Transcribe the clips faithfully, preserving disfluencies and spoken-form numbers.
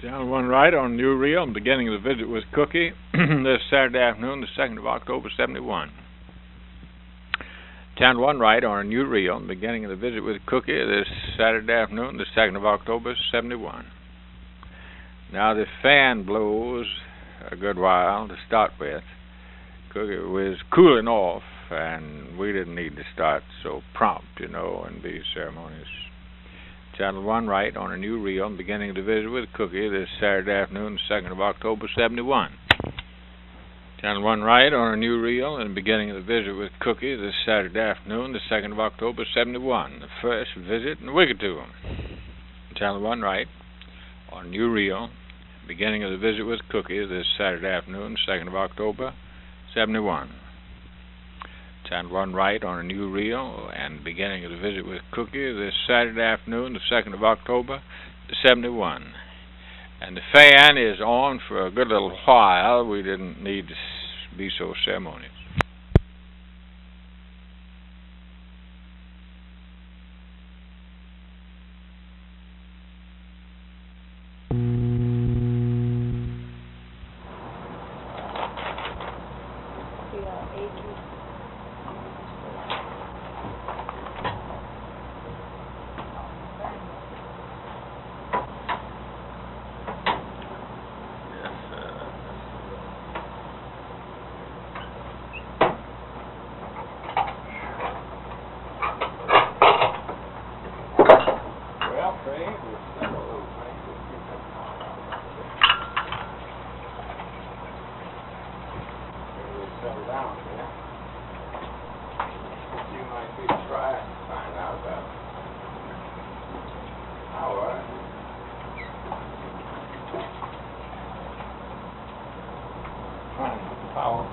Channel one right on New Reel. I'm beginning the visit with Cookie this Saturday afternoon, the second of October, seventy-one. Channel one right on New Reel. I'm beginning the visit with Cookie this Saturday afternoon, the second of October, seventy-one. Now the fan blows a good while to start with. Cookie was cooling off, and we didn't need to start so prompt, you know, and be ceremonious. Channel one right on a new reel. I'm beginning the visit with Cookie this Saturday afternoon, the second of October, seventy-one. Channel one right on a new reel and beginning the visit with Cookie this Saturday afternoon, the second of October, seventy-one. The first visit in Wickatoo. Channel one right on new reel, beginning of the visit with Cookie this Saturday afternoon, second of October, seventy-one. Channel one right on a new reel and beginning of the visit with Cookie this Saturday afternoon, the second of October, seventy-one. And the fan is on for a good little while. We didn't need to be so ceremonious. Settle down here. You might be trying to find out about power. Find power.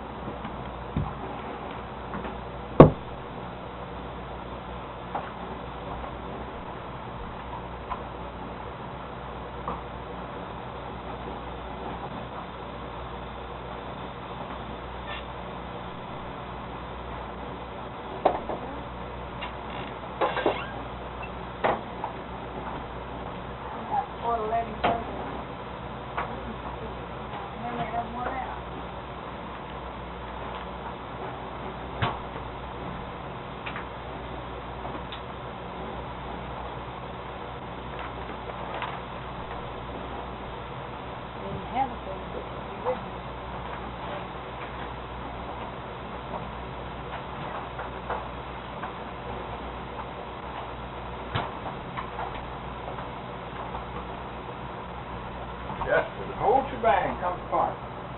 Yes, the whole shebang comes apart.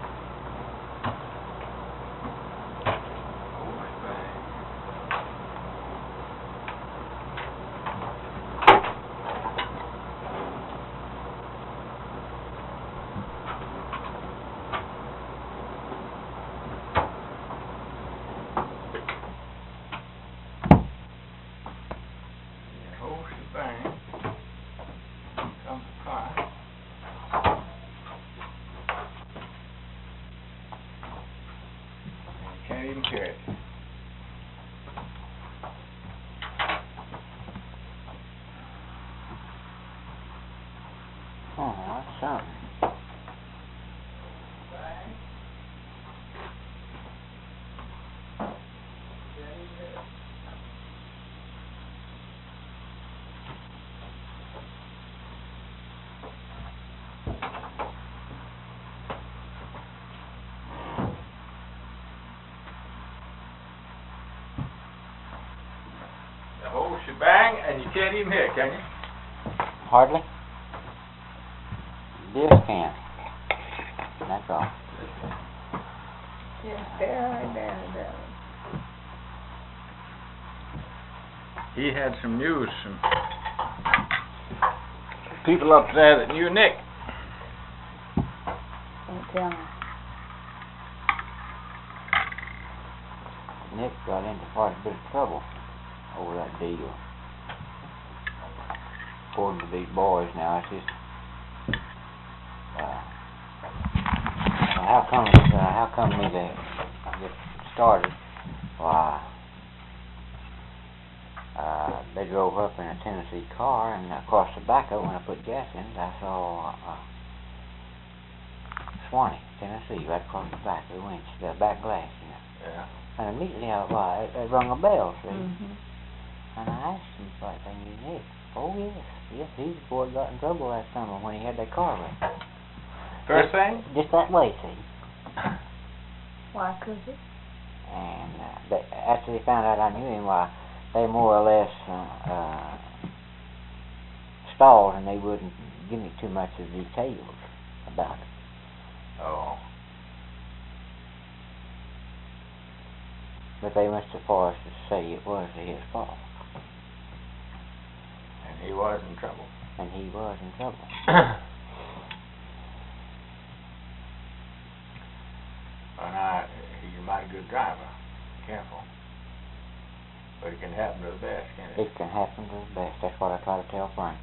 Whole shebang. The whole shebang comes apart. Can't even carry it. Oh, that's something. The whole shebang, and you can't even hear it, can you? Hardly. This can. That's all. Yeah, down, down, down. He had some news, some people up there that knew Nick. Don't tell me. Nick got into quite a bit of trouble over that deal. According to these boys now, it's just uh, how come uh, how come they get started? Why, uh, they drove up in a Tennessee car, and across the back of it, when I put gas in, I saw uh, Swanee, Tennessee, right across the back of the winch, the back glass, you know. Yeah. And immediately I, well, it, it rung a bell, see? Mm-hmm. And I asked him what thing you need. Oh, yes, yes, he's the boy that got in trouble last summer when he had that car wreck. First thing? Just that way, see? Why could it? And uh, they, after they found out I knew him, why, they more or less uh, uh, stalled and they wouldn't give me too much of the details about it. Oh. But they went so far as to say it was his fault. And he was in trouble. And he was in trouble. Well, now, he's a mighty good driver. Careful. But it can happen to the best, can't it? It can happen to the best. That's what I try to tell Frank.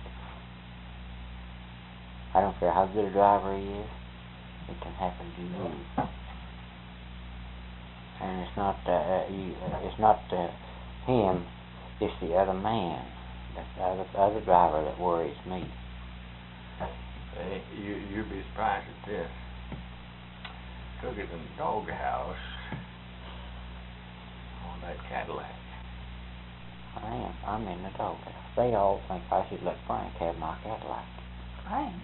I don't care how good a driver he is, it can happen to you. And it's not uh, you. Uh, it's not uh, him. It's the other man, that's the other, the other driver that worries me. Hey, you you'd be surprised at this. Took it in the doghouse on that Cadillac. I am. I'm in the doghouse. They all think I should let Frank have my Cadillac. Frank?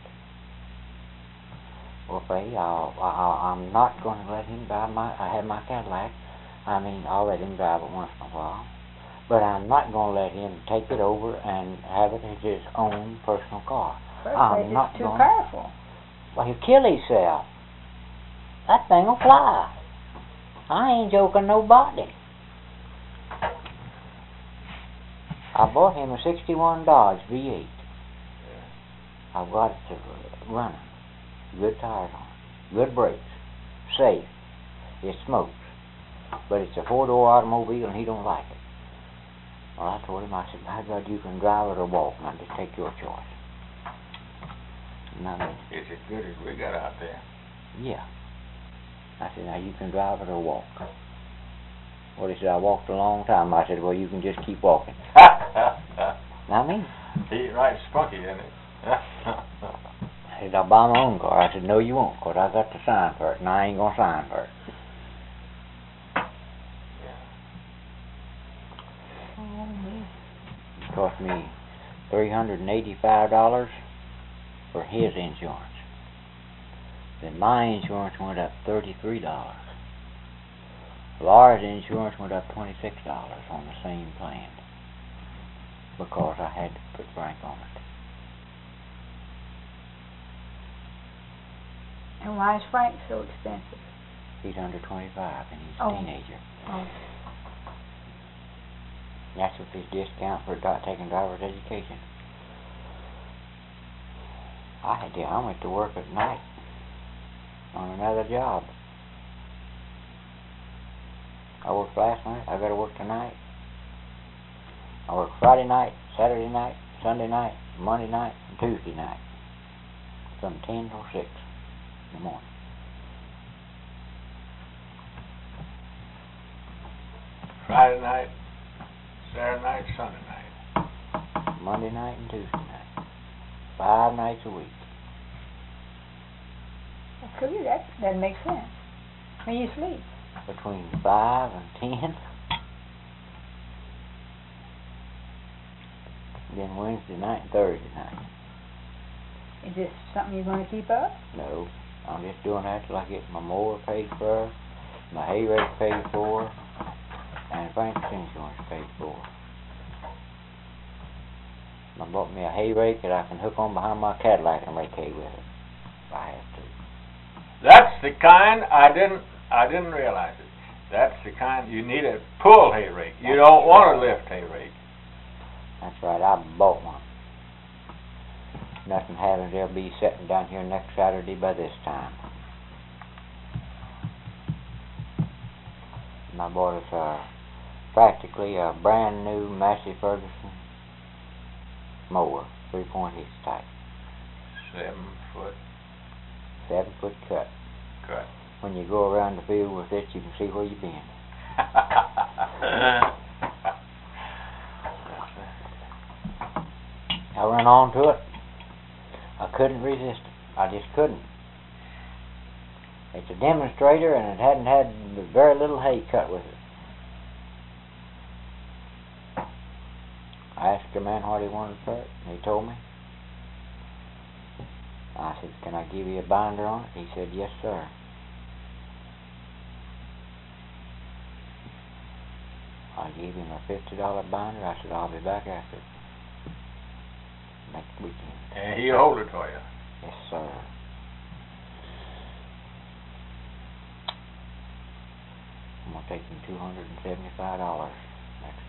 Well, Faye, I'll, I'll, I'm not going to let him drive my. I have my Cadillac. I mean, I'll let him drive it once in a while, but I'm not going to let him take it over and have it as his own personal car. First, I'm they not just too going. powerful. Well, he'll kill himself. That thing will fly. I ain't joking nobody. I bought him a sixty-one Dodge V eight. I've got it to running. Good tires on it. Good brakes. Safe. It smokes. But it's a four-door automobile and he don't like it. Well, I told him, I said, by God, you can drive it or walk. Now, just take your choice. And I mean, It's as good as we got out there. yeah. I said, now you can drive it or walk. Well, he said, I walked a long time. I said, well, you can just keep walking. Now, I mean, He's right spunky, isn't he? I said, I'll buy my own car. I said, no, you won't, because I got to sign for it, and I ain't going to sign for it. Oh, me. It cost me three hundred eighty-five dollars for his insurance. Then my insurance went up thirty-three dollars. Laura's insurance went up twenty-six dollars on the same plan because I had to put Frank on it. And why is Frank so expensive? He's under twenty-five and he's Oh. a teenager. Oh. That's with his discount for do- taking driver's education. I had to, I went to work at night on another job. I worked last night, I gotta work tonight. I work Friday night, Saturday night, Sunday night, Monday night, and Tuesday night. From ten till six in the morning. Friday night, Saturday night, Sunday night. Monday night and Tuesday night. Five nights a week. Well, Cookie, that doesn't make sense. When you sleep. Between five and ten. Then Wednesday night and Thursday night. Is this something you're going to keep up? No, I'm just doing that till I get my mower paid for, my hay rake paid for, and Frank's insurance paid for. I bought me a hay rake that I can hook on behind my Cadillac and make hay with it, if I have to. That's the kind I didn't I didn't realize it. That's the kind you need a pull hay rake. You don't want a lift hay rake. That's right, I bought one. Nothing happens, they'll be sitting down here next Saturday by this time. And I bought us a, practically a brand new Massey Ferguson mower, three point six type. Seven foot Seven foot cut. cut. When you go around the field with it, you can see where you've been. I ran on to it. I couldn't resist it. I just couldn't. It's a demonstrator, and it hadn't had very little hay cut with it. I asked the man what he wanted for it, and he told me. I said, can I give you a binder on it? He said, yes, sir. I gave him a fifty dollar binder. I said, I'll be back after it next weekend. And he'll hold it for you. Yes, sir. I'm going to take him two hundred seventy-five dollars next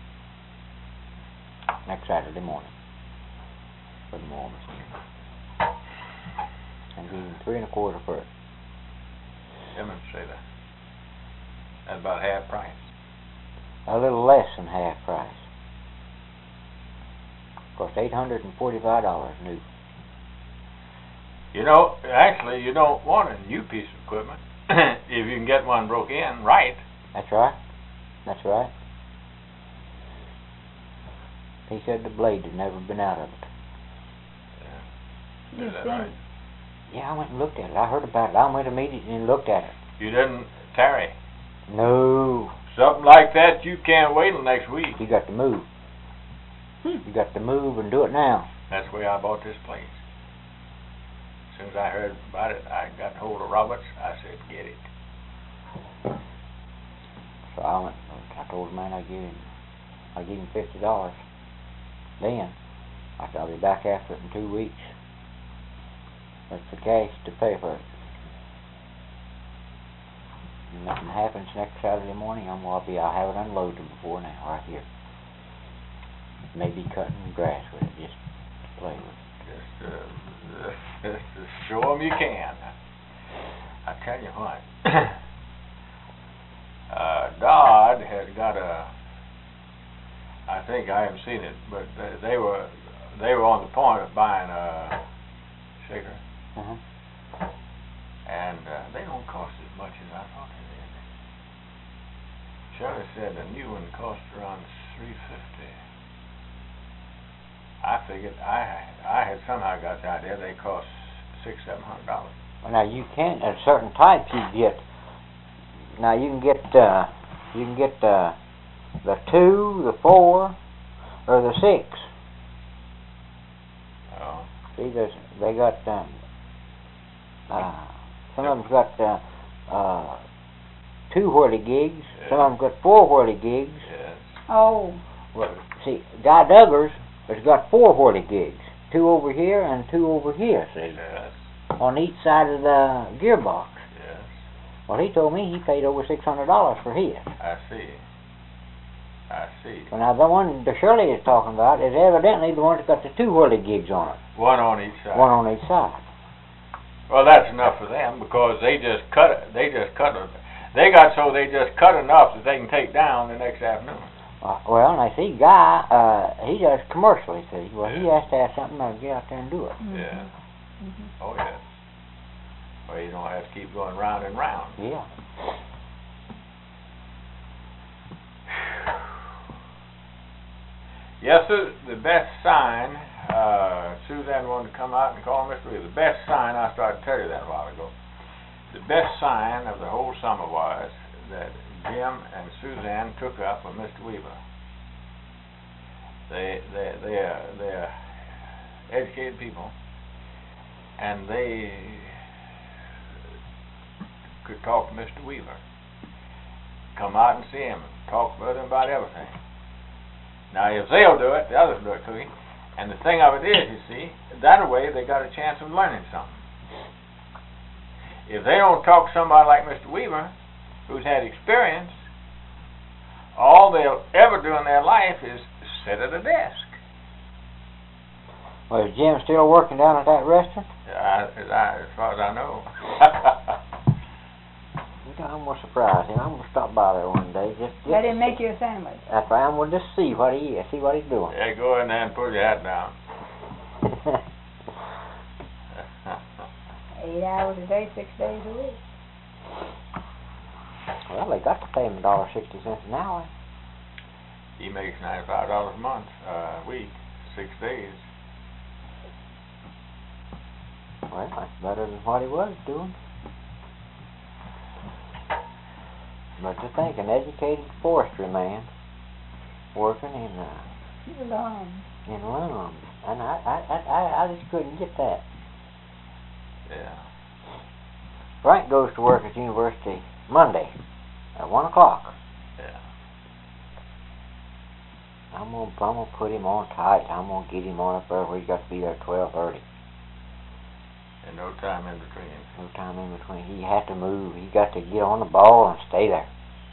next Saturday morning for the mowing machine. And give him three and a quarter for it. Demonstrator. That's about half price. A little less than half price. Cost eight hundred forty-five dollars new. You know, actually, you don't want a new piece of equipment if you can get one broke in right. That's right. That's right. He said the blade had never been out of it. Yeah. You Is that seen right? it? Yeah, I went and looked at it. I heard about it. I went immediately and looked at it. You didn't tarry. No. Something like that, you can't wait till next week. You got to move. Hmm. You got to move and do it now. That's the way I bought this place. As soon as I heard about it, I got hold of Roberts. I said, get it. So I went. I told the man I give him. I give him fifty dollars. Then I said I'll be back after it in two weeks. That's the cash to pay for it. If nothing happens next Saturday morning, I'm gonna be. I'll have it unloaded before now, right here. Maybe cutting grass with it, just to play with. Just, uh, just to show them you can. I tell you what. uh, Dodd had got a. I think I haven't seen it, but they, they were they were on the point of buying a shaker. Uh-huh. And uh, they don't cost as much as I thought they did. Shirley said the new one cost around three fifty. I figured I I had somehow got the idea they cost six seven hundred dollars. Well, now you can at a certain type you get. Now you can get uh, you can get uh, the two, the four, or the six. Oh. See, there's they got um, uh, some of them's got uh, uh, two whirligigs. Yeah. Some of them got four whirligigs. Yes. Oh. Well, see, Guy Duggars has got four whirligigs, two over here and two over here. See, Yes. on each side of the gearbox. Yes. Well, he told me he paid over six hundred dollars for his. I see. I see. Well, now the one that Shirley is talking about is evidently the one that's got the two whirligigs on it, One on each side. one on each side. Well, that's enough for them because they just cut it. They just cut it. They got so they just cut enough that they can take down the next afternoon. Uh, well, and I see Guy, uh, he does commercially, see. Well, he Yeah. has to have something to get out there and do it. Mhm. Yeah. Mhm. Oh, yes. Well, you don't have to keep going round and round. Yeah. Yes, sir. The best sign, uh, Suzanne wanted to come out and call Mister Weaver. The best sign, I started to tell you that a while ago. The best sign of the whole summer was that Jim and Suzanne took up with Mister Weaver. They, they, they are, they are educated people, and they could talk to Mister Weaver. Come out and see him, talk with him about everything. Now, if they'll do it, the others will do it too. And the thing of it is, you see, that way they got a chance of learning something. If they don't talk to somebody like Mister Weaver, who's had experience, all they'll ever do in their life is sit at a desk. Well, is Jim still working down at that restaurant? I, I, as far as I know. I'm gonna surprise him. I'm gonna stop by there one day. Just, just Let him make you a sandwich. That's right. I'm gonna just see what he is, see what he's doing. Yeah, go in there and put your hat down. Eight hours a day, six days a week. Well, they got to pay him a dollar sixty cents an hour. He makes ninety-five dollars a month, uh, a week, six days. Well, that's better than what he was doing. But to think, an educated forestry man working in uh, Lum. in Lum, and I, I, I, I, I just couldn't get that. Yeah. Frank goes to work at the university Monday at one o'clock. Yeah. I'm gonna, I'm gonna put him on tight. I'm gonna get him on up there where he got to be there at twelve thirty. And no time in between. No time in between. He had to move. He got to get on the ball and stay there.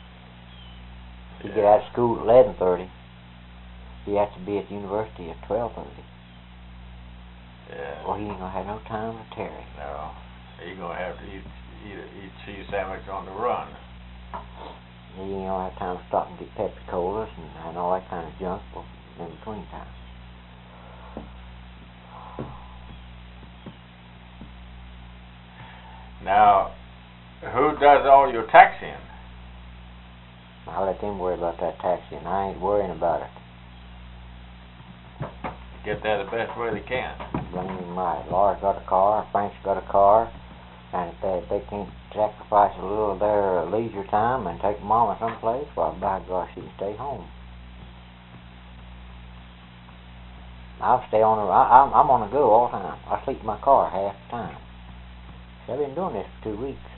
He Yeah. get out of school at eleven thirty. He has to be at the university at twelve thirty. Yeah. Or he ain't gonna have no time to tarry. No. He's gonna have to eat eat a eat cheese sandwich on the run. He ain't gonna have time to stop and get Pepsi Colas and, and all that kind of junk in between time. Now, who does all your taxiing? I'll let them worry about that taxi, and I ain't worrying about it. Get that the best way they can. Blaming my Laura's got a car, Frank's got a car, and if they, if they can't sacrifice a little of their leisure time and take Mama someplace, well, by gosh, she can stay home. I'll stay on the. I, I'm, I'm on the go all the time. I sleep in my car half the time. See, I've been doing this for two weeks.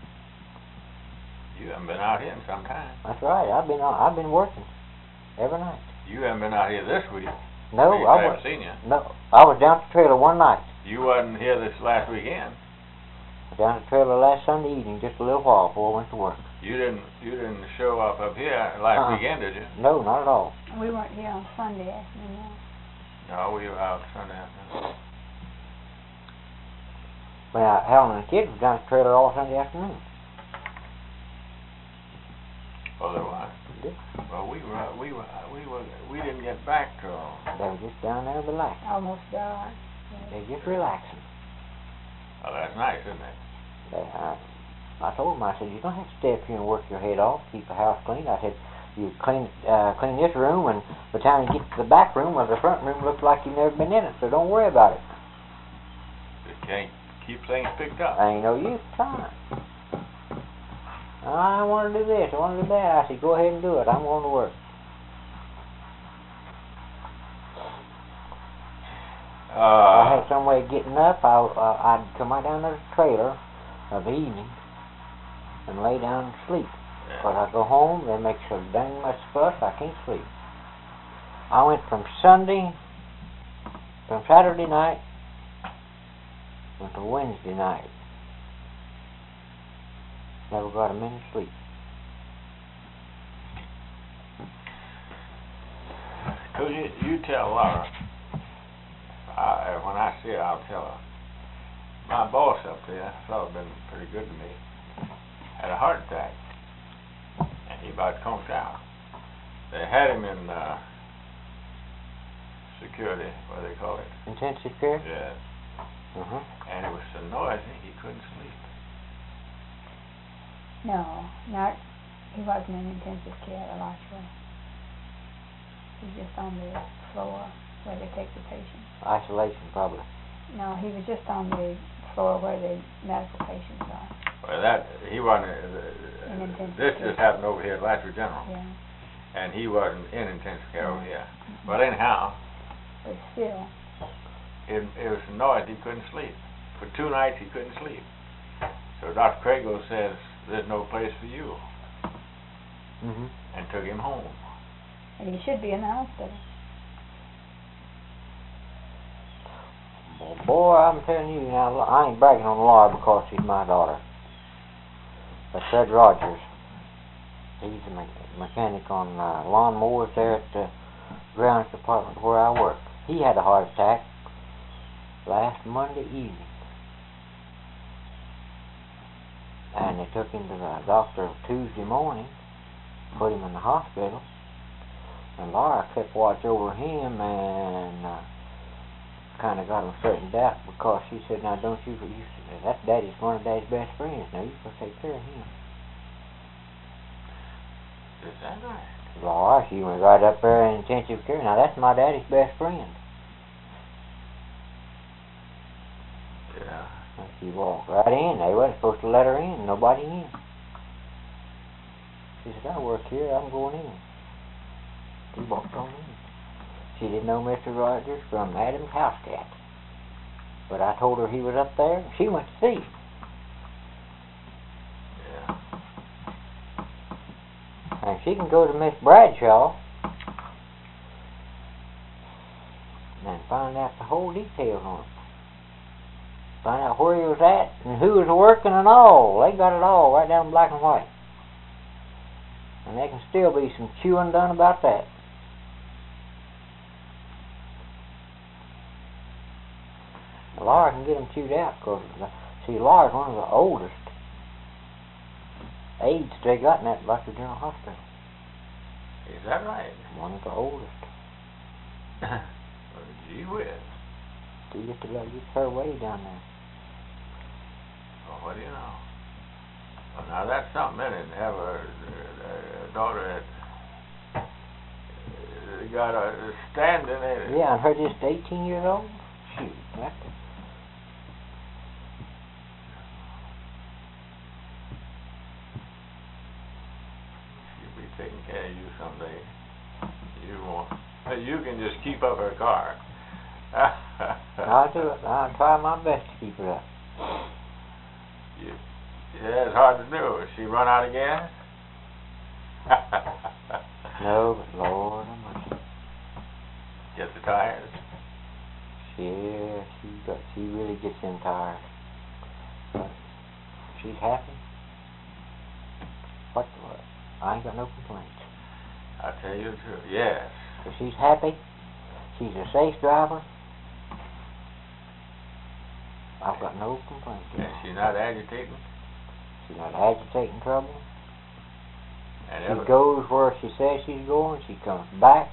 You haven't been out here in some time. That's right. I've been on, I've been working every night. You haven't been out here this week. No, People I haven't was. seen you. No, I was down at the trailer one night. You wasn't here this last weekend. Down at the trailer last Sunday evening, just a little while before I went to work. You didn't. You didn't show up up here last Uh-uh. weekend, did you? No, not at all. We weren't here on Sunday afternoon. No. No, we were out Sunday afternoon. When I, Helen and the kids was down at the trailer all Sunday afternoon. Oh, there was. Yeah. Well, we were. We were. We were. We didn't get back till. They were just down there relaxing. Almost dark. They're just relaxing. Oh, that's nice, isn't it? They, I, I told them, I said, you don't have to stay up here and work your head off, keep the house clean. I said, you clean uh, clean this room, and by the time you get to the back room or the front room, looks like you've never been in it, so don't worry about it. Just can't keep things picked up. I ain't no use trying. I want to do this, I want to do that. I said, go ahead and do it. I'm going to work. Uh, If I had some way of getting up, I, uh, I'd come right down to the trailer of the evening and lay down and sleep. yeah. But I go home, they make so dang much fuss, I can't sleep. I went from Sunday, from Saturday night, until Wednesday night. Never got a minute's sleep. Cause you, you tell Laura. I, when I see her, I'll tell her. My boss up there, fella been pretty good to me, had a heart attack, and he about conked out. They had him in uh, security, what do they call it? Intensive care? Yeah. Uh-huh. And it was so noisy he couldn't sleep. No, not. He wasn't in intensive care at the hospital. He was just on the floor where they take the patients. Isolation, probably. No, he was just on the floor where the medical patients are. Well, that he wasn't. Uh, In intensive this care. just happened over here at Latcher General, Yeah, and he wasn't in intensive care over here. Mhm. But anyhow, but still, it, it was so noisy he couldn't sleep. For two nights he couldn't sleep. So Doctor Crago says there's no place for you, Mm-hmm. and took him home. and he should be in the hospital. Well, boy, I'm telling you now, I ain't bragging on Laura because she's my daughter. But Fred Rogers, he's a me- mechanic on uh, lawnmowers there at the grounds department where I work. He had a heart attack last Monday evening. And they took him to the doctor Tuesday morning, put him in the hospital, and Laura kept watch over him and uh, kind of got him straightened out because she said, now don't you, you that's Daddy's one of Daddy's best friends, now you can take care of him. Is that right? Laura, she went right up there in intensive care, now that's my Daddy's best friend. Yeah. And she walked right in, they wasn't supposed to let her in, nobody in. She said, I work here, I'm going in. She walked on in. She didn't know Mister Rogers from Adam's house cat. But I told her he was up there, and she went to see him. Yeah. And she can go to Miss Bradshaw and find out the whole details on it. Find out where he was at and who was working and all. They got it all right down in black and white. And there can still be some chewing done about that. Laura can get them chewed out because, see, Laura's one of the oldest aides they got in that Buster General Hospital. Is that right? One of the oldest. Well, gee whiz. She used to let get her way down there. Well, what do you know? Well, now that's something, isn't it? To have a, a, a daughter that uh, got a standing in it. Yeah, and her just eighteen years old? Shoot, that's the... She'll be taking care of you someday. You won't. You can just keep up her car. I'll do it. I'll try my best to keep her up. You, yeah, it's hard to do. Does she run out of gas? No, but Lord, I'm not. Get the tires? Yeah, she got. She really gets them tired. But she's happy. What? What? I ain't got no complaints. I tell you the truth. Yes. If she's happy, she's a safe driver. I've got no complaints. And she's not agitating? She's not agitating trouble. And she ever, goes where she says she's going. She comes back.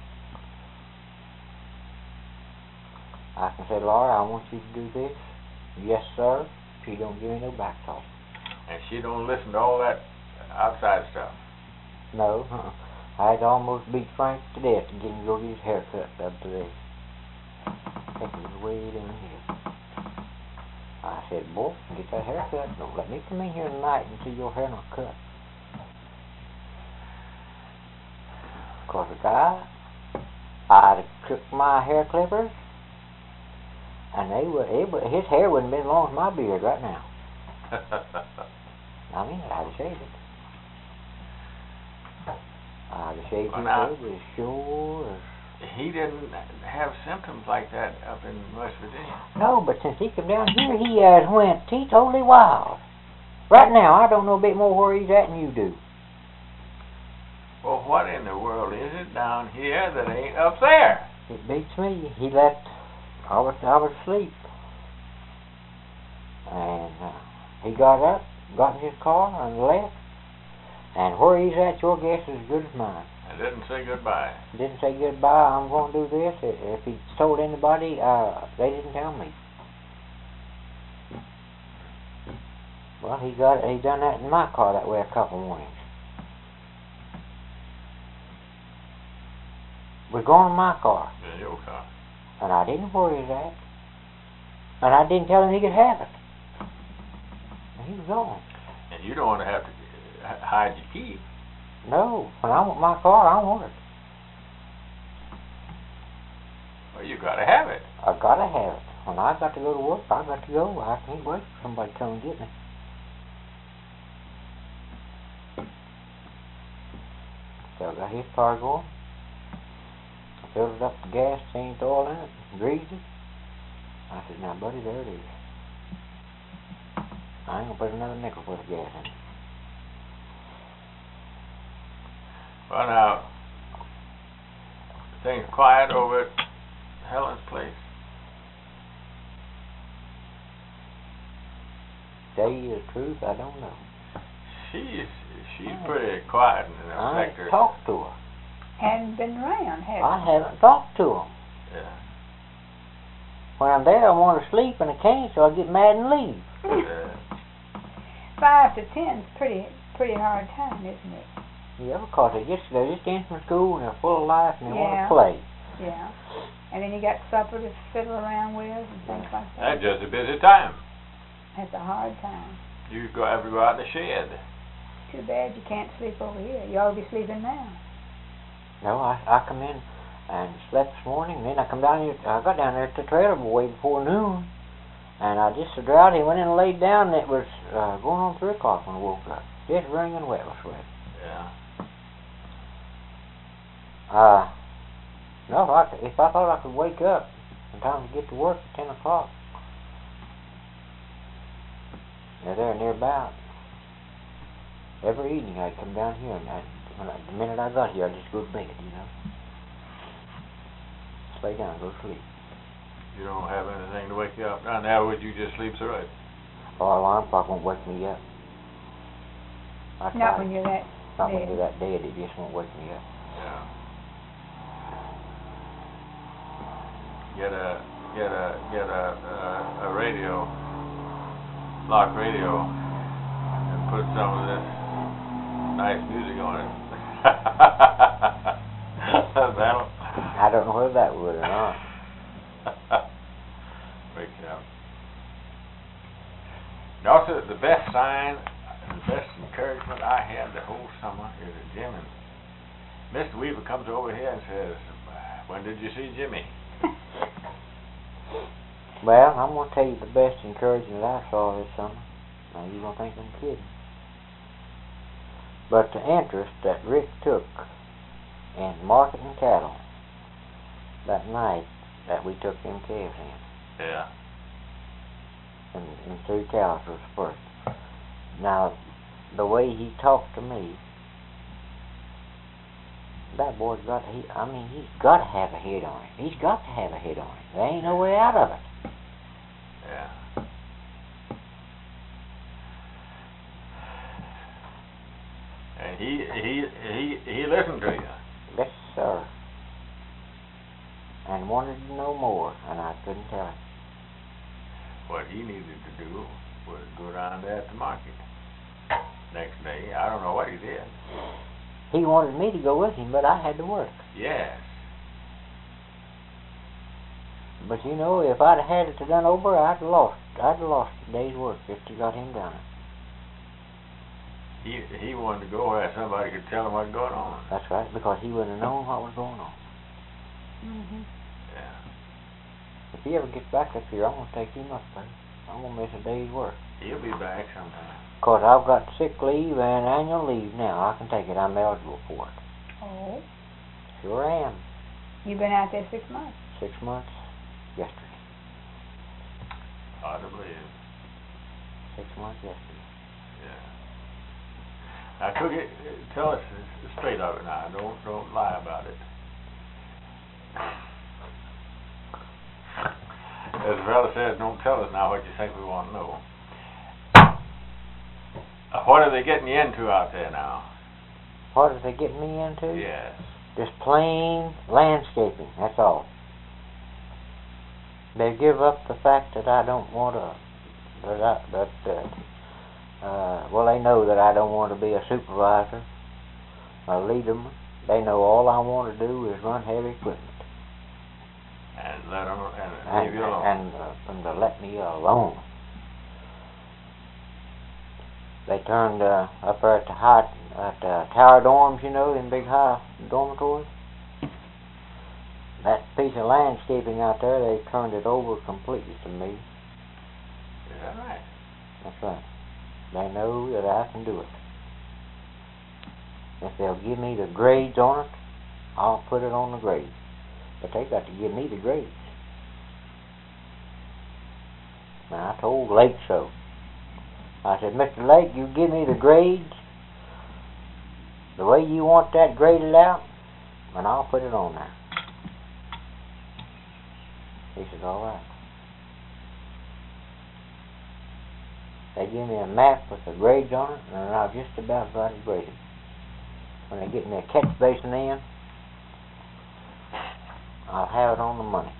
I can say, Laura, I want you to do this. Yes, sir. She don't give me no back talk. And she don't listen to all that outside stuff? No. Uh-uh. I had to almost beat Frank to death to get him to go get his hair cut the other day. Taking his way down here. I said, boy, get that hair cut. Don't let me come in here tonight and see your hair not cut. Because the guy, I'd took my hair clippers, and they would, it would, his hair wouldn't have been as long as my beard right now. I mean, I'd have shaved it. I'd have shaved his Well, head as sure as... He didn't have symptoms like that up in West Virginia. No, but since he come down here, he uh, went teetotally wild. Right now, I don't know a bit more where he's at than you do. Well, what in the world is it down here that ain't up there? It beats me. He left. I was I was asleep, and uh, he got up, got in his car, and left. And where he's at, your guess is as good as mine. I didn't say goodbye. Didn't say goodbye. I'm going to do this. If he told anybody, uh, they didn't tell me. Well, he got he done that in my car that way a couple mornings. We're going in my car. In your car. And I didn't know where he was at. And I didn't tell him he could have it. And he was gone. And you don't want to have to hide your key. No. When I want my car, I want it. Well, you got to have it. I got to have it. When I got to go to work, I got to go. I can't wait for somebody to come and get me. So I got his car going. I filled it up with gas, changed the oil in it, greased it. I said, now, buddy, there it is. I ain't going to put another nickel worth of gas in it. Well, now, things quiet over at Helen's place. Tell you the truth, I don't know. She's she's pretty quiet in the I sector. ain't talked to her. Hadn't been around, had I haven't talked to her. Yeah. When I'm there, I want to sleep, and I can't, so I get mad and leave. Yeah. Five to ten's pretty pretty hard time, isn't it? Yeah, because they just they're just in from school and they're full of life and they Yeah. want to play. Yeah. And then you got supper to fiddle around with and things like that. That's just a busy time. That's a hard time. You go have to go out in the shed. too bad you can't sleep over here. You ought to be sleeping now. No, I I come in and slept this morning, and then I come down here. I got down there at the trailer way before noon, and I just so drowsy. Went in and laid down, and it was uh, going on three o'clock when I woke up. Just wringing wet with sweat. Yeah. Uh, no, if I, if I thought I could wake up in time to get to work at ten o'clock, they're there nearby. Every evening I'd come down here, and I, when I, the minute I got here, I'd just go to bed, you know. Just lay down, go to sleep. You don't have anything to wake you up. Now, now would you just sleep through it? Or alarm clock won't wake me up. I Not tried. when you're that Not dead. when you're that dead, it just won't wake me up. Yeah. Get a get a get a a, a radio, lock radio, and put some of this nice music on it. That'll. I don't know whether that would or not. Wake you up. And also, the best sign, the best encouragement I had the whole summer is that Jim and Mister Weaver comes over here and says, "When did you see Jimmy?" Well, I'm going to tell you the best encouragement I saw this summer. Now, you're going to think I'm kidding. But the interest that Rick took in marketing cattle that night that we took them calves in, Yeah. and, and three cows was first. Now, the way he talked to me, that boy's got to, he, I mean, he's got to have a head on him. He's got to have a head on him. There ain't no way out of it. Yeah. And he he he he listened to you. Yes, sir. And wanted to know more, and I couldn't tell him. What he needed to do was go down there at the market next day. I don't know what he did. He wanted me to go with him, but I had to work. Yes. But you know, if I'd had it done over, I'd lost. I'd lost a day's work just to got him done. He he wanted to go where somebody could tell him what's going on. That's right, because he wouldn't have known what was going on. Mm-hmm. Yeah. If he ever gets back up here, I'm gonna take him up there. I'm gonna miss a day's work. He'll be back sometime. Cause I've got sick leave and annual leave now. I can take it. I'm eligible for it. Oh. Sure am. You've been out there six months. Six months yesterday. Hard to believe. Six months yesterday. Yeah. Now, Cookie, tell us straight of it now. Don't don't lie about it. As the fella says, don't tell us now what you think we want to know. Uh, what are they getting you into out there now? What are they getting me into? Yes. Just plain landscaping, that's all. They give up the fact that I don't want to, that, I, that uh, uh, well, they know that I don't want to be a supervisor, a leader. They know all I want to do is run heavy equipment. And let them, and, And, leave you alone. and uh, them to let me alone. They turned uh, up there at the high, at uh, tower dorms, you know, them big high dormitories. That piece of landscaping out there, they turned it over completely to me. Is that right? That's right. They know that I can do it. If they'll give me the grades on it, I'll put it on the grades. But they got to give me the grades. Now, I told Lake so. I said, Mister Lake, you give me the grades, the way you want that graded out, and I'll put it on there. He said, all right. They give me a map with the grades on it, and I've just about got it graded. When they get me a catch basin in, I'll have it on the money.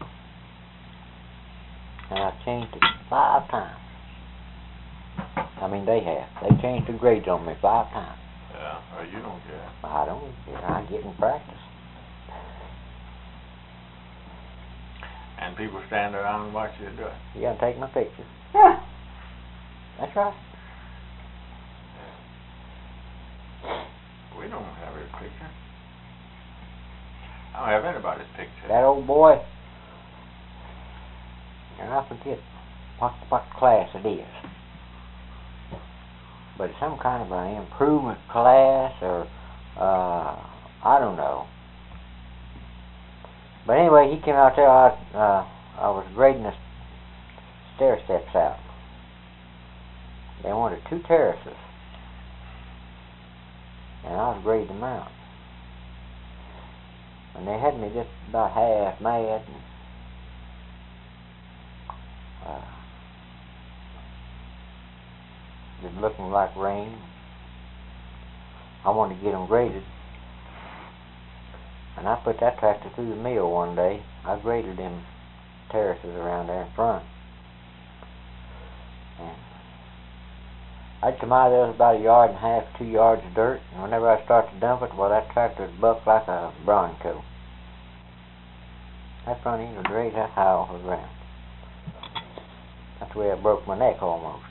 And I've changed it five times. I mean, they have. They changed the grades on me five times. Yeah. Oh, you don't care. I don't care. I get in practice. And people stand around and watch you do it. You gotta take my picture. Huh. That's right. don't have his picture. I don't have anybody's picture. That old boy, and I forget what, what class it is. But it's some kind of an improvement class, or, uh, I don't know. But anyway, he came out there, I, uh, I was grading the stair steps out. They wanted two terraces, and I was grading them out. And they had me just about half mad, and, uh, it was looking like rain. I wanted to get them graded. And I put that tractor through the mill one day. I graded them terraces around there in front. And I'd come out of there with about a yard and a half, two yards of dirt. And whenever I start to dump it, well, that tractor would buck like a bronco. That front end would raise that high off the ground. That's the way I broke my neck almost.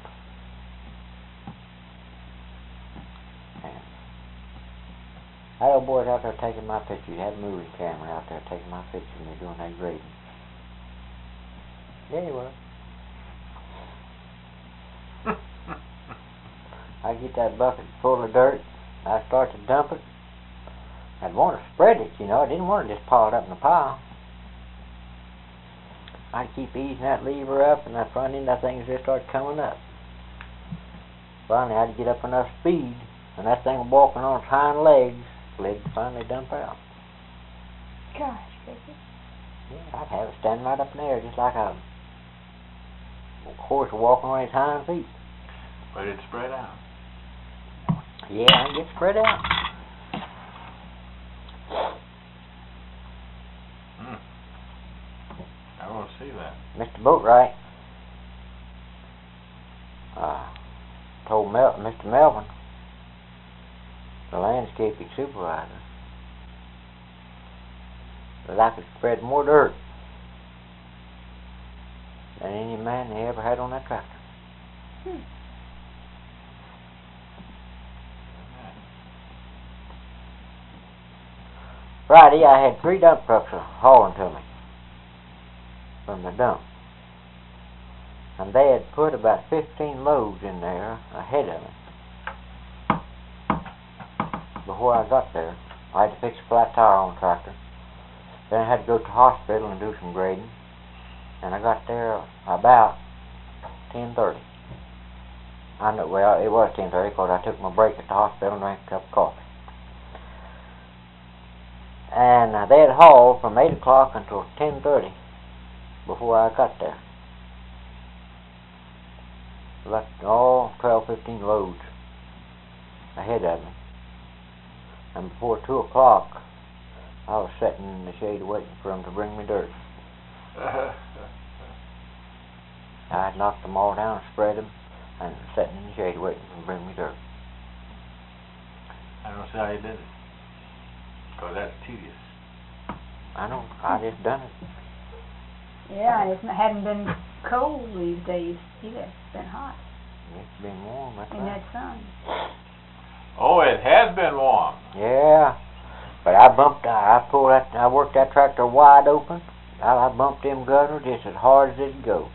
That old boy's out there taking my picture. He had a moving camera out there taking my picture and they're doing that grading. Yeah, he was. I get that bucket full of dirt. I start to dump it. I'd want to spread it, you know. I didn't want to just pile it up in a pile. I'd keep easing that lever up, and that front end of that thing just started coming up. Finally, I'd get up enough speed, and that thing was walking on its hind legs. It'd finally dump out. Gosh, Ricky. Yeah, I'd have it standing right up in there, just like a horse walking on his hind feet. But it spread out. Yeah, I get spread out. Hmm. I want to see that. Mister Boatwright uh, told Mel Mister Melvin, the landscaping supervisor, that I could spread more dirt than any man they ever had on that tractor. Hmm. Friday, I had three dump trucks hauling to me from the dump. And they had put about fifteen loads in there ahead of me. Before I got there, I had to fix a flat tire on the tractor. Then I had to go to the hospital and do some grading. And I got there about ten thirty. I know, well, it was ten thirty because I took my break at the hospital and drank a cup of coffee. And uh, they had hauled from eight o'clock until ten thirty before I got there. About all twelve, fifteen loads ahead of me. And before two o'clock, I was sitting in the shade waiting for them to bring me dirt. I had knocked them all down, spread them, and sitting in the shade waiting for them to bring me dirt. I don't see how you did it. Because that's tedious. I know. I just done it. Yeah, and it hadn't been cold these days either. It's been hot. It's been warm. That's in right. that sun. Oh, it has been warm. Yeah. But I bumped, I pulled that, I worked that tractor wide open. I, I bumped them gutters just as hard as it'd go.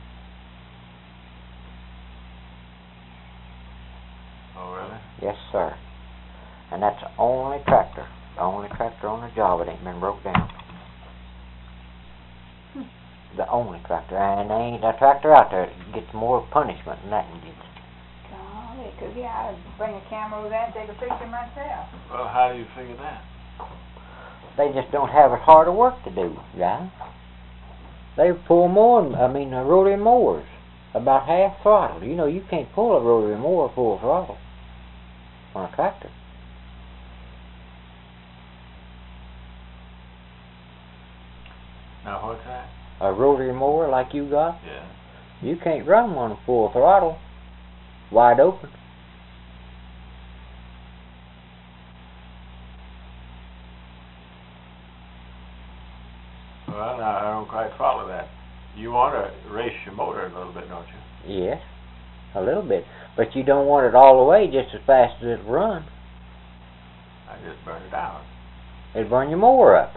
Oh, really? Yes, sir. And that's the only tractor, the only tractor on the job that ain't been broke down. Hmm. The only tractor. And there ain't a tractor out there that gets more punishment than that one gets. Golly, because yeah, I'd bring a camera over there and take a picture myself. Well, how do you figure that? They just don't have as hard of work to do, guys. They pull more, I mean, uh, rotary mowers, about half throttle. You know, you can't pull a rotary mower full throttle on a tractor. Now, what's that? A rotary mower like you got, Yeah. you can't run one on full throttle, wide open. Well, now, I don't quite follow that. You want to race your motor a little bit, don't you? Yes, a little bit. But you don't want it all the way just as fast as it'll run. I just burned it out. It'd burn your mower up.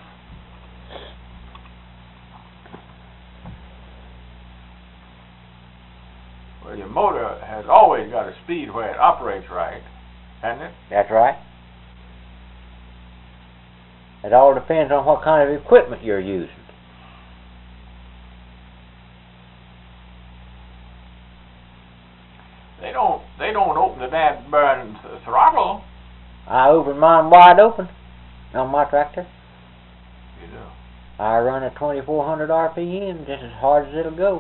Well, your motor has always got a speed where it operates right, hasn't it? That's right. It all depends on what kind of equipment you're using. They don't. They don't open the damn burn th- throttle. I open mine wide open on my tractor. You know. I run a twenty-four hundred R P M just as hard as it'll go.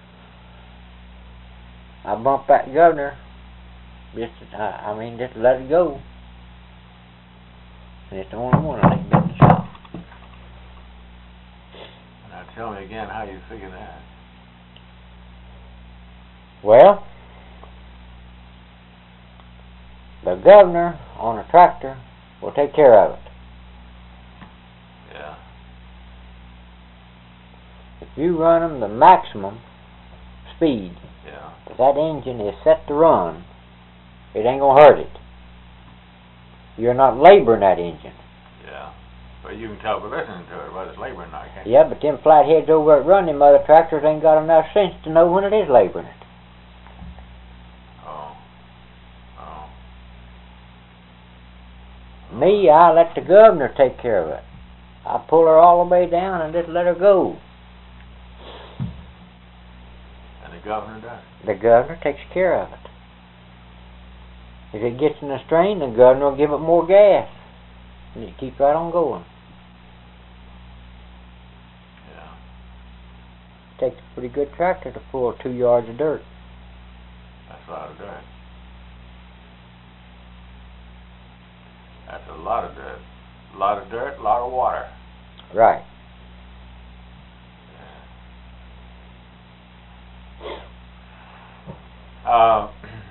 I bump that governor. Just, I, I mean, just let it go. And it's the only one I think in the shop. Now tell me again how you figure that. Well, the governor on a tractor will take care of it. Yeah. If you run them the maximum speed, Yeah. if that engine is set to run, it ain't gonna hurt it. You're not laboring that engine. Yeah. But you can tell by listening to it whether it's laboring or not, can't you? Yeah, but them flatheads over at running other tractors ain't got enough sense to know when it is laboring it. Oh. Oh. Me, I let the governor take care of it. I pull her all the way down and just let her go. And the governor does. The governor takes care of it. If it gets in a strain, the governor will give it more gas. And it keeps right on going. Yeah. Takes a pretty good tractor to pull two yards of dirt. That's a lot of dirt. That's a lot of dirt. A lot of dirt, a lot of water. Right. Uh,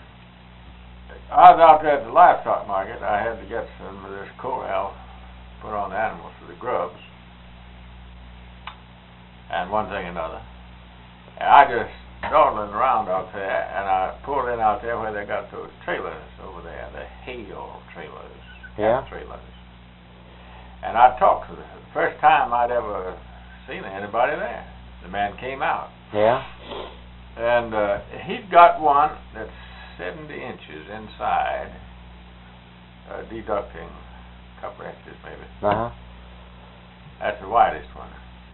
I was out there at the livestock market. I had to get some of this corral put on the animals for the grubs. And one thing and another. And I just dawdling around out there, and I pulled in out there where they got those trailers over there, the hail trailers, Yeah. trailers. And I talked to them. The first time I'd ever seen anybody there. The man came out. Yeah. And uh, he'd got one that's seventy inches inside, uh, deducting a couple inches maybe. Uh-huh. That's the widest one.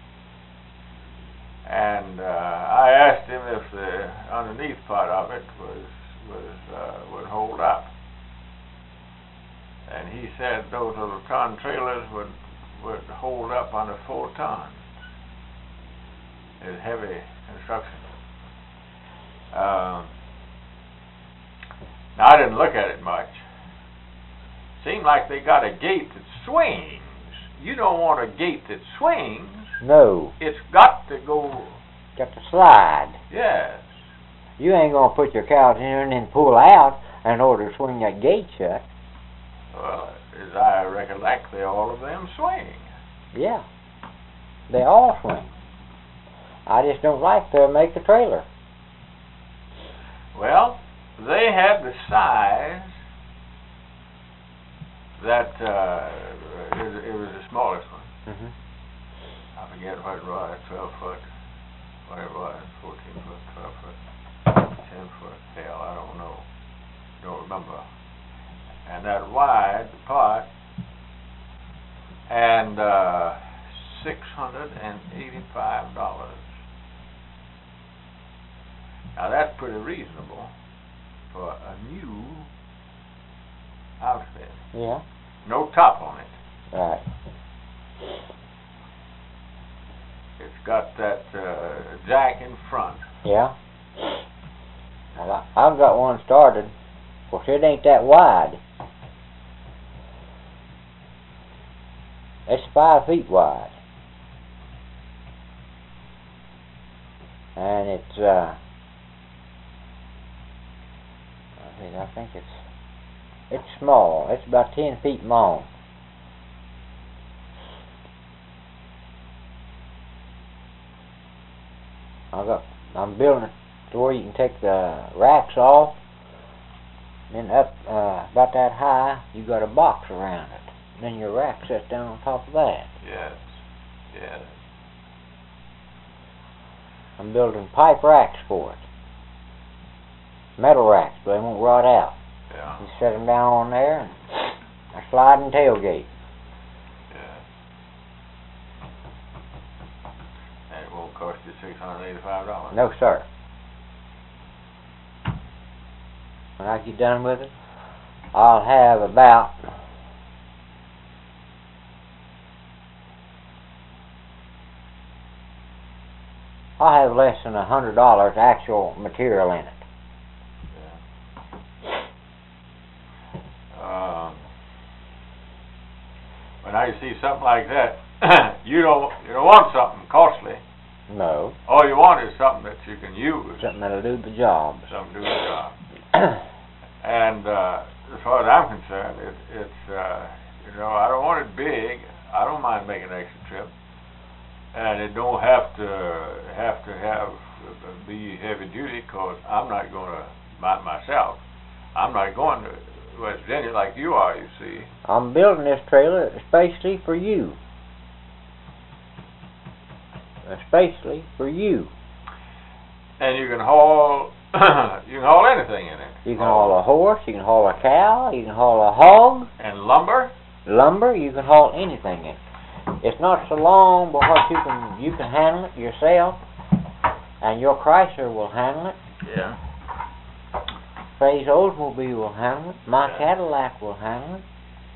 And uh, I asked him if the underneath part of it was was uh, would hold up. And he said those little ton trailers would would hold up under four tons. It's heavy construction. Um, now I didn't look at it much. Seemed like they got a gate that swings. You don't want a gate that swings. No. It's got to go. Got to slide. Yes. You ain't gonna put your cows in and then pull out in order to swing that gate shut. Well, as I recollect, they all of them swing. Yeah. They all swing. I just don't like to make a trailer. Well, they had the size that uh, it, it was the smallest one. Mm-hmm. I forget what it was, twelve foot, whatever it was, fourteen foot, twelve foot, ten foot, hell, I don't know, don't remember. And that wide part, and uh, six hundred and eighty-five dollars. Now that's pretty reasonable for a new outfit. Yeah. No top on it. Right. It's got that uh, jack in front. Yeah. Well, I, I've got one started. Of course, it ain't that wide. It's five feet wide. And it's, uh, I think, I think it's, it's small. It's about ten feet long. I got, I'm building it to where you can take the racks off, Then up uh, about that high, you got a box around it. Then your rack sits down on top of that. Yes. Yes. I'm building pipe racks for it. Metal racks, but they won't rot out. Yeah. You set them down on there and a sliding tailgate. Yeah. And it won't cost you six hundred eighty-five dollars. No, sir. When I get done with it, I'll have about I'll have less than a hundred dollars actual material in it. Yeah. Um, when I see something like that, you don't you don't want something costly. No. All you want is something that you can use. Something that'll do the job. Something to do the job. And uh, as far as I'm concerned, it, it's, uh, you know, I don't want it big. I don't mind making an extra trip. And it don't have to have to have be heavy duty, because I'm not going to, my, myself, I'm not going to West Virginia like you are, you see. I'm building this trailer especially for you. Especially for you. And you can haul, you can haul anything in it. You can haul a horse, you can haul a cow, you can haul a hog. And lumber? Lumber, you can haul anything in it. It's not so long, but what you can you can handle it yourself, and your Chrysler will handle it. Yeah. Faye's Oldsmobile will handle it. My Yeah. Cadillac will handle it.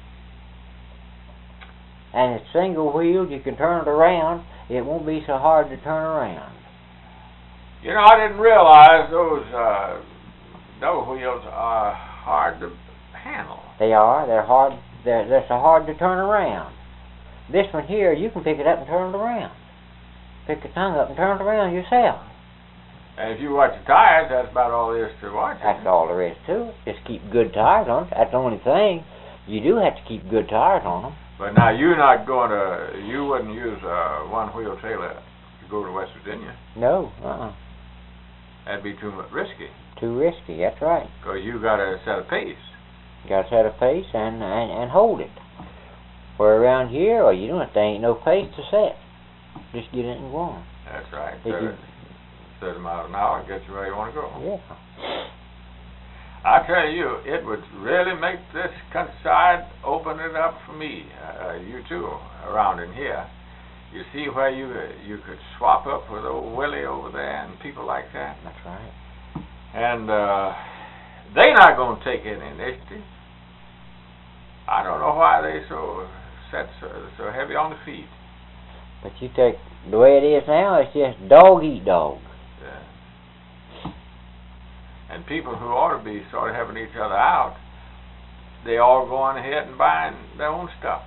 And it's single wheeled, you can turn it around. It won't be so hard to turn around. You know, I didn't realize those uh, double wheels are hard to handle. They are. They're hard. They're, they're so hard to turn around. This one here, you can pick it up and turn it around. Pick the tongue up and turn it around yourself. And if you watch the tires, that's about all there is to watch. That's all there is to it. Just keep good tires on it. That's the only thing. You do have to keep good tires on them. But now you're not going to, you wouldn't use a one-wheel trailer to go to West Virginia. No, uh-uh. That'd be too much risky. Too risky, that's right. Because you got to set a pace. You got to set a pace and, and, and hold it. Where around here, or you don't, there ain't no pace to set. Just get in and go on. That's right. If you- thirty, thirty miles an hour and get you where you want to go. Yeah. I tell you, it would really make this countryside open it up for me, uh, you too, around in here. You see where you you could swap up with old Willie over there and people like that. That's right. And uh, they not going to take any initiative. I don't know why they so set so, so heavy on the feet. But you take, the way it is now, it's just dog eat dog. Yeah. And people who ought to be sort of helping each other out, they all going ahead and buying their own stuff.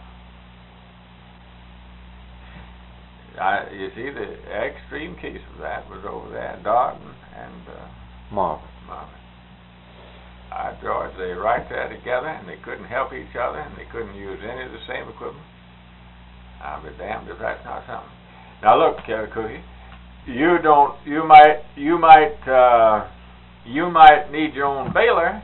I, you see, the extreme case of that was over there at Darden and uh, Marvin. Marvin. Uh, George, they were right there together, and they couldn't help each other, and they couldn't use any of the same equipment. I'll be damned if that's not something. Now look, uh, Cookie, you don't, you might, you might, uh, you might need your own baler,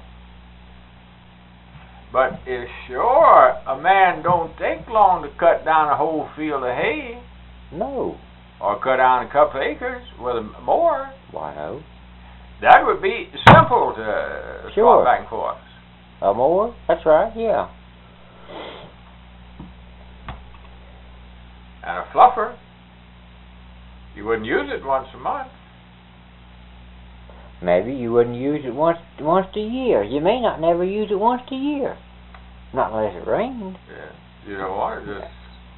but it's sure a man don't take long to cut down a whole field of hay. No. Or cut down a couple of acres with a mower. Why, no. That would be simple to Sure. swap back and forth. A mower? That's right, yeah. And a fluffer, you wouldn't use it once a month. Maybe you wouldn't use it once once a year. You may not never use it once a year. Not unless it rained. Yeah, you don't want to just...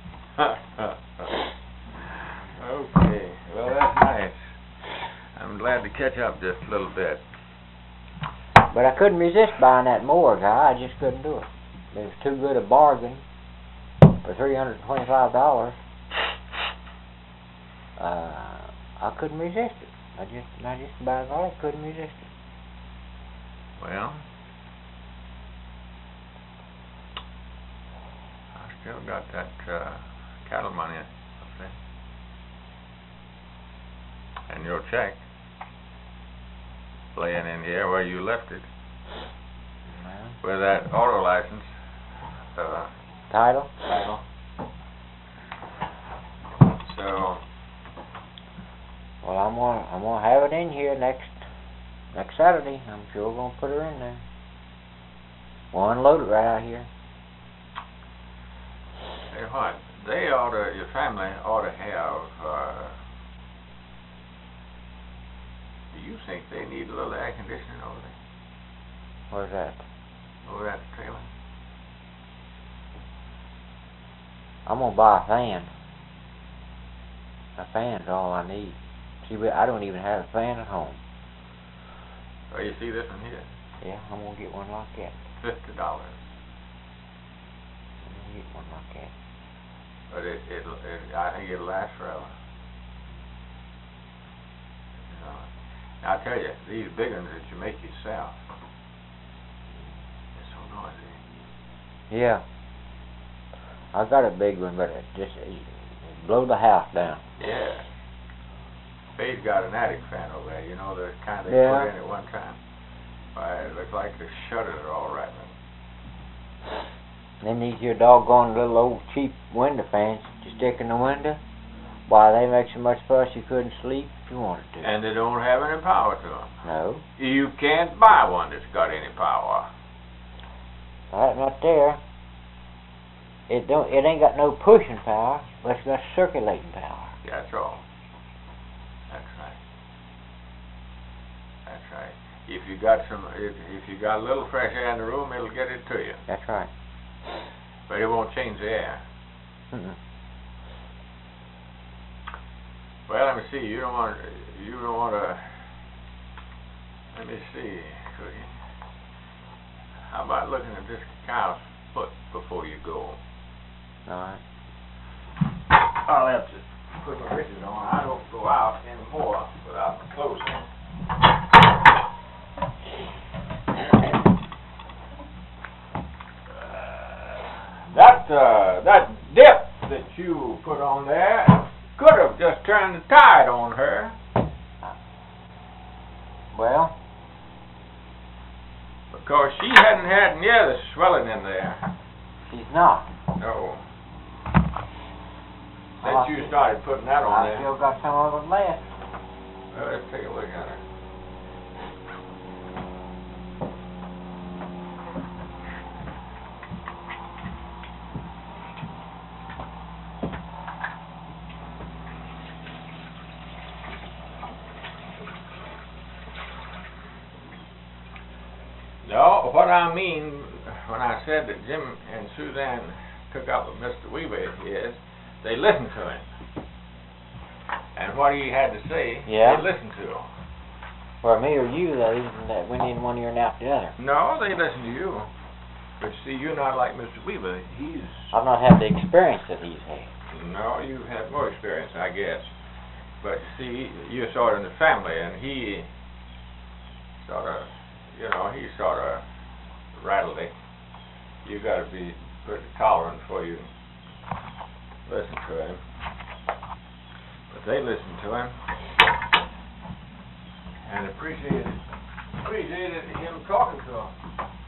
Okay, well that's nice. I'm glad to catch up just a little bit. But I couldn't resist buying that mower, guy. I just couldn't do it. It was too good a bargain for three hundred twenty-five dollars. Uh, I couldn't resist it. I just, I just about all I couldn't resist it. Well, I still got that uh, cattle money up there. And your check laying in here where you left it. with that auto license uh, Title? title. So, Well, I'm gonna I'm gonna have it in here next next Saturday. I'm sure we're gonna put her in there. We'll unload it right out here. hey, what? They ought to, your family ought to have, uh, do you think they need a little air conditioning over there? Where's that? Over at the trailer? I'm gonna buy a fan. A fan's all I need. See, but I don't even have a fan at home. Oh, you see this one here? Yeah, I'm gonna get one like that. Fifty dollars. I'm gonna get one like that. But it, it, it, I think it'll last forever. You know, now I tell you, these big ones that you make yourself, they're so noisy. Yeah. I got a big one, but it just it, it blow the house down. Yeah. Faye's got an attic fan over there, you know, the kind they Yeah. put in at one time. Why, it looks like the shutters are all rattling. Then these here doggone little old cheap window fans you stick in the window. Why, they make so much fuss you couldn't sleep if you wanted to. And they don't have any power to them. No. You can't buy one that's got any power. That right there. It don't. It ain't got no pushing power, but it's got circulating power. That's all. That's right. That's right. If you got some, if, if you got a little fresh air in the room, it'll get it to you. That's right. But it won't change the air. Mm-mm. Well, let me see. You don't want. You don't want to. Let me see. How about looking at this cow's foot before you go? All right. I'll have to put my britches on. I don't go out anymore without my clothes on. That uh, that dip that you put on there could have just turned the tide on her. Well, Because she hadn't had near the swelling in there. she's not. No. Well, Since you started putting that on I there. still got some of it left. Well, let's take a look at her. No, what I mean when I said that Jim and Suzanne took up with Mister Weaver is they listened to him. And what he had to say, Yeah. they listened to him. For me or you, though, that went in one ear and out the other. No, they listened to you. But see, you're not like Mister Weaver. He's... I've not had the experience that he's had. No, you've had more experience, I guess. But see, you're sort of in the family, and he sort of, you know, he sort of rattly. You got to be pretty tolerant before you listen to him. But they listened to him and appreciated appreciated him talking to them.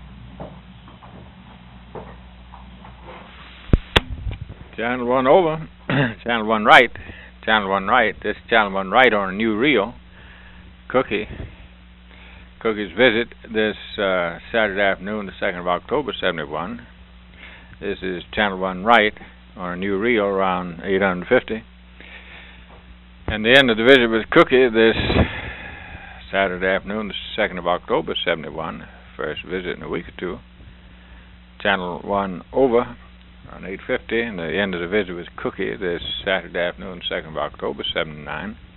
Channel one over, channel one right, channel one right. This channel one right on a new reel. Cookie. Cookie's visit this uh, Saturday afternoon, the second of October, seventy-one. This is channel one right on a new reel around eight hundred fifty. And the end of the visit with Cookie this Saturday afternoon, the second of October, seventy-one. First visit in a week or two. Channel one over on eight fifty, and the end of the visit with Cookie this Saturday afternoon, second of October, seventy-nine.